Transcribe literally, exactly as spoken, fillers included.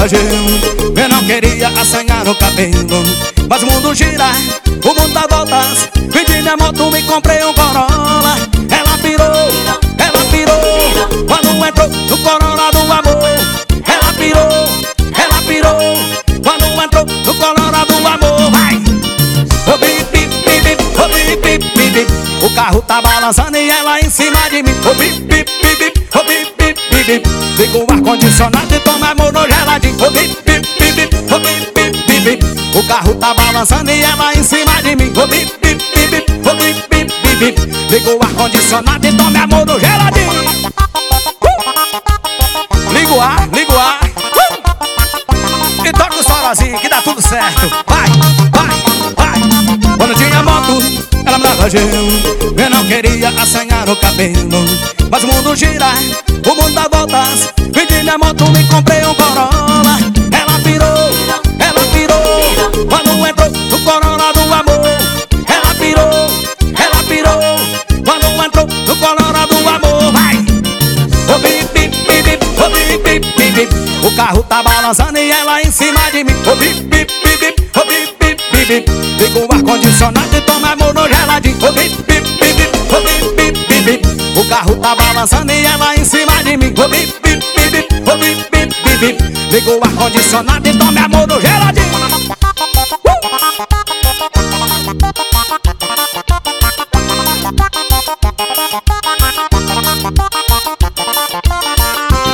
rangeu. Eu não queria assanhar o cabelo, mas o mundo gira, o mundo dá voltas. Vendi minha moto, me comprei um Corolla. Ela pirou, ela pirou quando entrou no Corolla do amor. Ela pirou, ela pirou quando entrou no Corolla do amor. Vai! Oh, bip, bip, bip, bip, oh, bip, bip, bip, bip. O carro tá balançando e ela em cima de mim. Oh, bip, bip, bip, bip, oh, bip, bip, bip, bip. Liga o ar-condicionado e toma amor no geladinho. Oh, bip, bip, bip, bip, oh, bip, bip, bip, bip. O carro tá balançando e ela em cima de mim. Oh, bip, bip, bip, bip, oh, bip, bip, bip, bip. Liga o ar-condicionado e toma amor no geladinho. uh! Liga o ar, liga o ar. uh! E toca o solozinho que dá tudo certo. Vai, vai, vai. Quando tinha moto, ela me dava gelo. Eu não queria assanhar o cabelo, mas o mundo gira, o mundo dá voltas. Vendi minha moto, me comprei um Corolla. Ela pirou, ela pirou quando entrou no Corolla do amor. Ela pirou, ela pirou quando entrou no Corolla do amor. Vai! Oh, bip, bip, bip, bip, oh, bip, bip, bip, bip. O carro tá balançando e ela em cima de mim. Oh, bip, bip, bip, bip, oh, bip, bip, bip, bip. Liga o ar-condicionado e toma amor no geladinho. Oh, bip, bip, bip, bip, oh, bip, bip, bip, bip. O carro tá balançando e ela em cima de mim. Oh, bip, bip, bip, bip, oh, bip, bip, bip, bip. Liga o ar-condicionado e toma amor no geladinho.